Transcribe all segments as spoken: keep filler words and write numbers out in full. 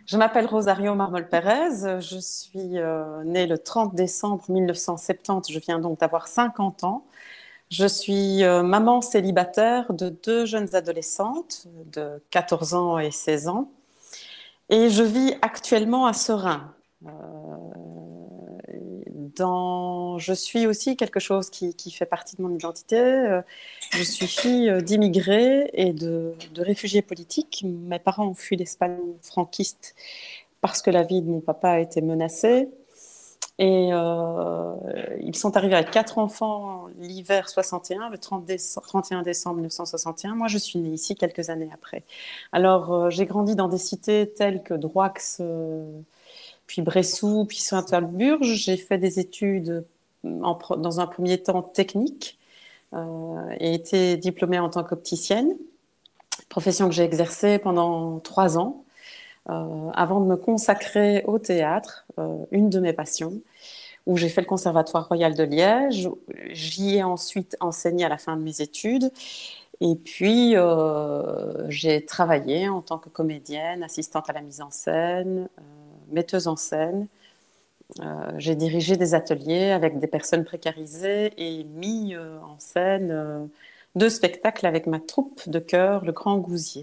Je m'appelle Rosario Marmol Pérez. Je suis euh, née le trente décembre mille neuf cent soixante-dix. Je viens donc d'avoir cinquante ans. Je suis euh, maman célibataire de deux jeunes adolescentes de quatorze ans et seize ans. Et je vis actuellement à Seraing. Euh, dans... Je suis aussi quelque chose qui, qui fait partie de mon identité. Euh, Je suis fille d'immigrés et de, de réfugiés politiques. Mes parents ont fui l'Espagne franquiste parce que la vie de mon papa a été menacée. Et euh, ils sont arrivés avec quatre enfants l'hiver soixante et un, le trente décembre, trente et un décembre mille neuf cent soixante et un. Moi, je suis née ici quelques années après. Alors, euh, j'ai grandi dans des cités telles que Droix, euh, puis Bressou, puis Saint-Alburge. J'ai fait des études en, dans un premier temps techniques euh, et été diplômée en tant qu'opticienne, profession que j'ai exercée pendant trois ans. Euh, avant de me consacrer au théâtre, euh, une de mes passions, où j'ai fait le Conservatoire Royal de Liège. J'y ai ensuite enseigné à la fin de mes études. Et puis, euh, j'ai travaillé en tant que comédienne, assistante à la mise en scène, euh, metteuse en scène. Euh, j'ai dirigé des ateliers avec des personnes précarisées et mis euh, en scène euh, deux spectacles avec ma troupe de chœur, le Grand Gousier.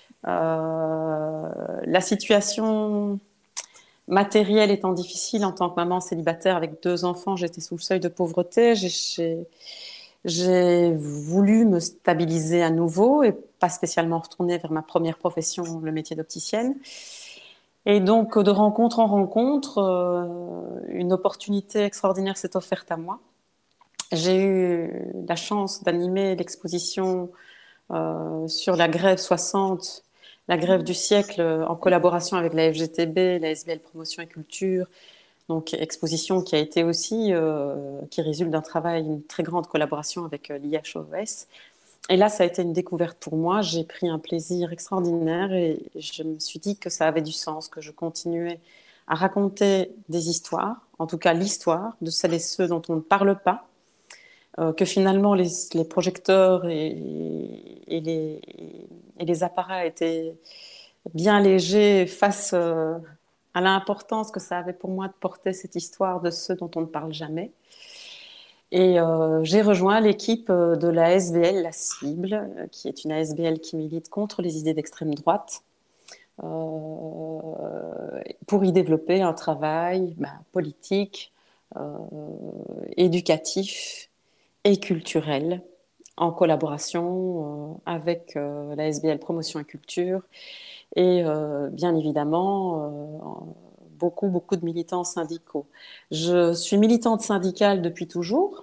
Euh, la situation matérielle étant difficile en tant que maman célibataire avec deux enfants, j'étais sous le seuil de pauvreté. J'ai, j'ai, j'ai voulu me stabiliser à nouveau et pas spécialement retourner vers ma première profession, le métier d'opticienne. Et donc, de rencontre en rencontre, euh, une opportunité extraordinaire s'est offerte à moi. J'ai eu la chance d'animer l'exposition euh, sur la grève soixante, la grève du siècle, en collaboration avec la F G T B, la S B L Promotion et Culture. Donc, exposition qui a été aussi, euh, qui résulte d'un travail, une très grande collaboration avec euh, l'I H O S. Et là, ça a été une découverte pour moi. J'ai pris un plaisir extraordinaire et je me suis dit que ça avait du sens, que je continuais à raconter des histoires, en tout cas l'histoire de celles et ceux dont on ne parle pas, euh, que finalement les, les projecteurs et, et, les, et les apparats étaient bien légers face euh, à l'importance que ça avait pour moi de porter cette histoire de ceux dont on ne parle jamais. Et euh, j'ai rejoint l'équipe euh, de la S B L La Cible, euh, qui est une A S B L qui milite contre les idées d'extrême droite, euh, pour y développer un travail ben, politique, euh, éducatif et culturel, en collaboration euh, avec euh, la S B L Promotion et Culture et euh, bien évidemment euh, beaucoup, beaucoup de militants syndicaux. Je suis militante syndicale depuis toujours,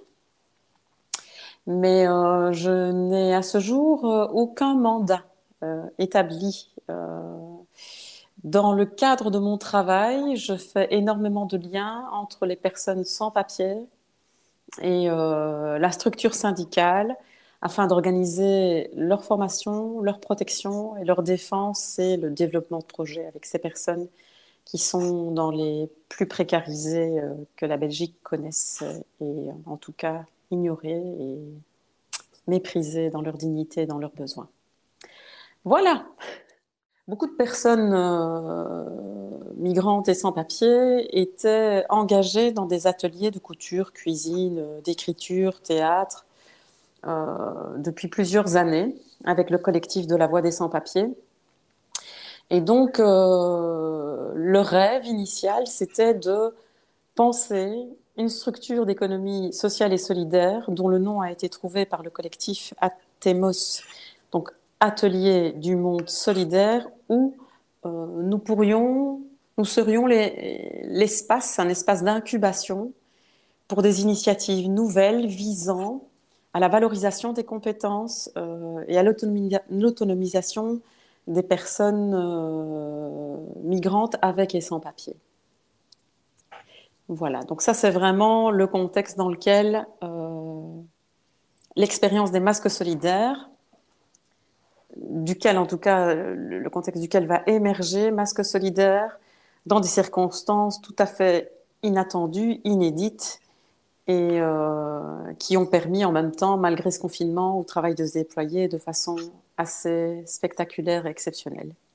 mais euh, je n'ai à ce jour euh, aucun mandat euh, établi. Euh, dans le cadre de mon travail, je fais énormément de liens entre les personnes sans papier et euh, la structure syndicale afin d'organiser leur formation, leur protection et leur défense et le développement de projets avec ces personnes qui sont dans les plus précarisés euh, que la Belgique connaisse et en tout cas ignorées et méprisées dans leur dignité et dans leurs besoins. Voilà. Beaucoup de personnes euh, migrantes et sans papier étaient engagées dans des ateliers de couture, cuisine, d'écriture, théâtre, euh, depuis plusieurs années, avec le collectif de la Voix des sans-papiers. Et donc, euh, le rêve initial, c'était de penser une structure d'économie sociale et solidaire dont le nom a été trouvé par le collectif Atemos, donc Atelier du monde solidaire, où euh, nous pourrions, nous serions les- l'espace, un espace d'incubation pour des initiatives nouvelles visant à la valorisation des compétences euh, et à l'autonomia- l'autonomisation des personnes euh, migrantes avec et sans papier. Voilà, donc ça c'est vraiment le contexte dans lequel euh, l'expérience des masques solidaires, duquel en tout cas le contexte duquel va émerger masques solidaires dans des circonstances tout à fait inattendues, inédites et euh, qui ont permis en même temps, malgré ce confinement, au travail de se déployer de façon assez spectaculaire et exceptionnelle.